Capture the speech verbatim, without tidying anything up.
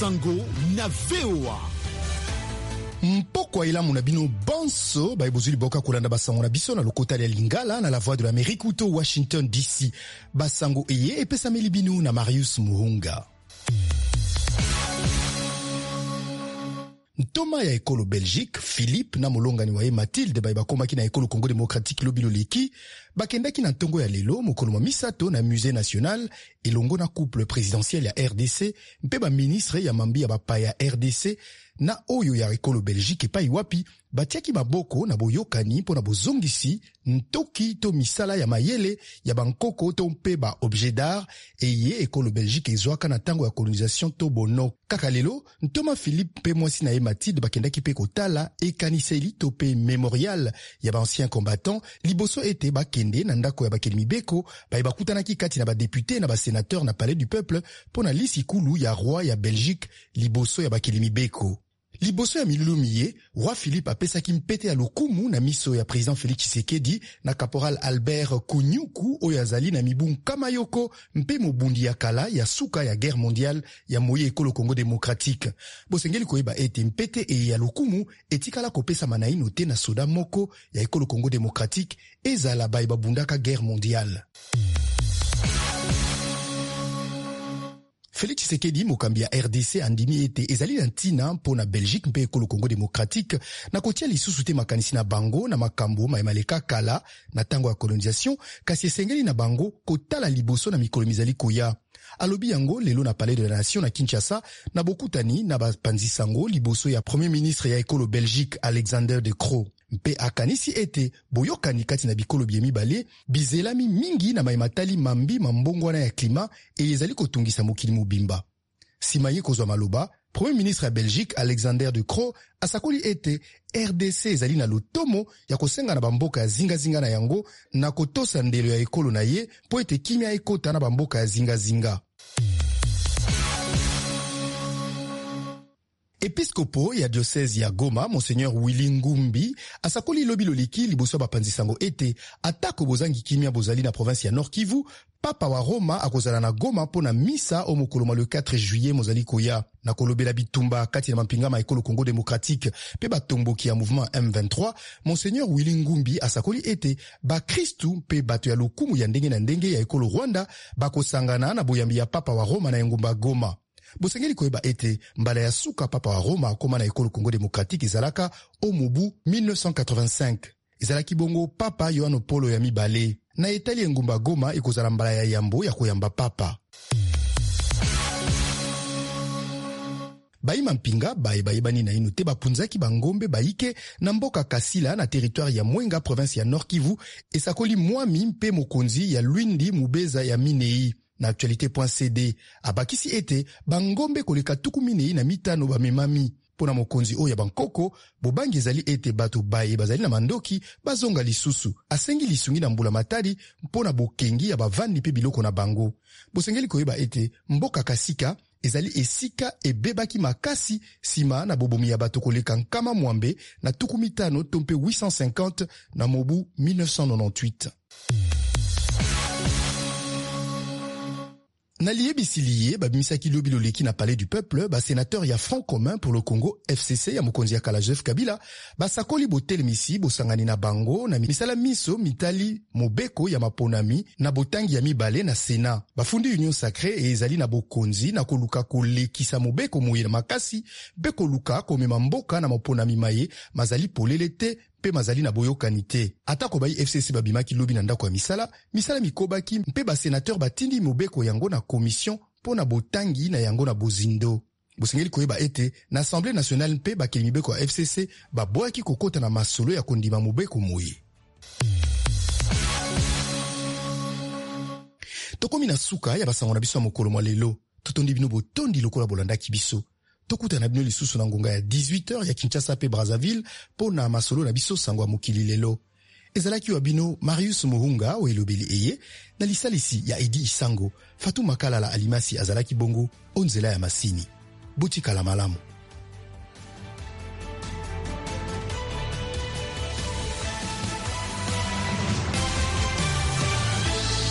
Sango na V O A. Mpoko ilamu na bino bonso ba ibozuli boka kulanda basango na biso na lokota ya Lingala na la voix de l'Amérique ou to Washington D C. Basango eye epesa meli bino na Marius Muhunga. Ntoma ya ekolo Belgique, Philippe na molongani wa Mathilde ba bakomaki na ekolo Congo démocratique lobilo leki, bakendaki na ntongo ya lelo mokolo misato na musée national elongo na couple présidentiel ya R D C mpe ba ministre ya mambi ya bapa ya R D C na oyo ya ekolo Belgique epai wapi batiaki maboko na boyokani mpo na bozongisi ntoki to misala ya mayele ya bankoko to mpe ba objet d'art eye ekolo Belgique ezwaka na tango ya colonisation to bono. Kaka lelo Ntoma Philippe mpe mwasi na ye Mathilde bakendaki mpe kotala ekaniseli to mpe memorial ya bancien combattant liboso ete bakende na ndako ya bakeli beko baye bakutanaki kati na badepute na basénateur na palais du peuple mpo na lisikulu ya roi ya Belgique liboso ya bakeli beko. Liboso ya milulu miye, roi Philippe apesaki mpete ya lokumu na miso ya président Félix Tshisekedi na caporal Albert Kunyuku oyo azali na mibu nkama yoko mpe mobundi ya kala ya suka ya guerre mondiale ya moye ekolo Congo démocratique. Bosengeli koyeba ete mpete e ya lokumu etikala kopesa manaino te na soda moko ya ekolo Congo démocratique ezala baye babundaka guerre mondiale. Félix Tshisekedi mokambi ya R D C andimi ete ezali na ntina mpo na Belgique mpe ekolo Congo démocratique na kotia lisusu te makanisi na bango na makambo mayemaleka kala na tango ya colonisation kasi esengeli na bango kotala liboso na mikolo mizali koya. Alobi yango lelo na Palais de la Nation na Kinshasa na bokutani na bapanzi sango liboso ya Premier ministre ya ekolo Belgique Alexander De Croo. Mpe akanisi ete boyokani kati na bikolo biemi bale bizelami mingi na maimatali mambi mambongwana ya klima e ezali kotungisa mokili mobimba. Simaye kozwa maloba, Premier ministre ya Belgique Alexander De Croo asakoli ete R D C ezali na lotomo ya kosenga na bamboka ya zinga-zinga na yango na kotosa ndelo ya ekolo na ye po ete kimia ekota na bamboka ya zinga-zinga. Episkopo ya diocèse ya Goma, Monseigneur Willy Ngumbi, asakoli lobi loliki liboso bapanzi sango ete atako bozangi kimia bozali na province ya Nord Kivu, Papa wa Roma akozala na Goma po na misa o mokoloma le quatre juillet mozali koya. Na kolobela bitumba kati na mampinga ma ekolo Congo démocratique pe batomboki ya mouvement M vingt-trois, Monseigneur Willy Ngumbi asakoli ete ba Kristu pe bato ya lokumu ya ndenge na ndenge ya ekolo Rwanda bakosangana na boyambi ya Papa wa Roma na engumba Goma. Bosengeli koyeba ete mbala ya suka Papa wa Roma akoma na ekolo Congo démocratique ezalaka o mobu mille neuf cent quatre-vingt-cinq. Ezalaki bongo Papa Yohano Polo ya mibale. Na etali engumba Goma ekozala mbala ya yambo ya koyamba Papa. Baima mpinga bae baebani na ino te bapunzaki bangombe baike na mboka Kasila na territoire ya Mwenga province ya Nord Kivu esakoli mwami mpe mokonzi ya Lwindi Mubeza ya Minei. Na actualité point c d abakisi ete bangombe koleka tuku minei na mitano bamemami pona mokonzi oya bankoko bobangi ezali ete bato baye bazali na mandoki bazonga lisusu asengi lisungi na mbula matadi mpona bokengi ya bavandi pe biloko na bango. Bosengeli koyeba ete mboka Kasika ezali esika ebebaki makasi sima na bobomi ya bato koleka nkama mwambe na tuku mitano to mpe huit cent cinquante na mobu mille neuf cent quatre-vingt-dix-huit. Na liyebisi liye babimisaki lobi loleki na Palais du Peuple ba sénateur ya Front Commun pour le Congo F C C ya mokonzi ya kala Joseph Kabila basakoli botelemisi bosangani na bango na misala miso mitali mobeko ya maponami na botangi ya mibale na Sénat. Bafundi Union Sacrée e ezali na bokonzi na koluka kolekisa mobeko moye na makasi be koluka komema mboka na maponami maye mazali polele te pe mazali na boyokani te. Atako bayi F C C babimaki lobi na ndako ya misala, misala mikobaki mpe ba sénateur batindi mobeko yango na commission po na botangi na yango na bozindo. Bosengeli koyeba ete na Assemblée nationale mpe bakeli mibeko ya F C C baboyaki kokota na masolo ya kondima mobeko moye. Tokomi na suka ya basango na biso ya mokolo mwa lelo, totondi bino botondi lokola bolandaki biso. Tokuta na bino lisusu na ngonga ya dix-huit heures ya Kinshasa pe Brazzaville po na masolo na biso sango ya mokili lelo. Ezalaki wa bino Marius Muhunga o elobeli eye na lisalisi ya Edi Isango, Fatou Makala la Alimasi azalaki bongo onzela ya masini. Botika la malamu.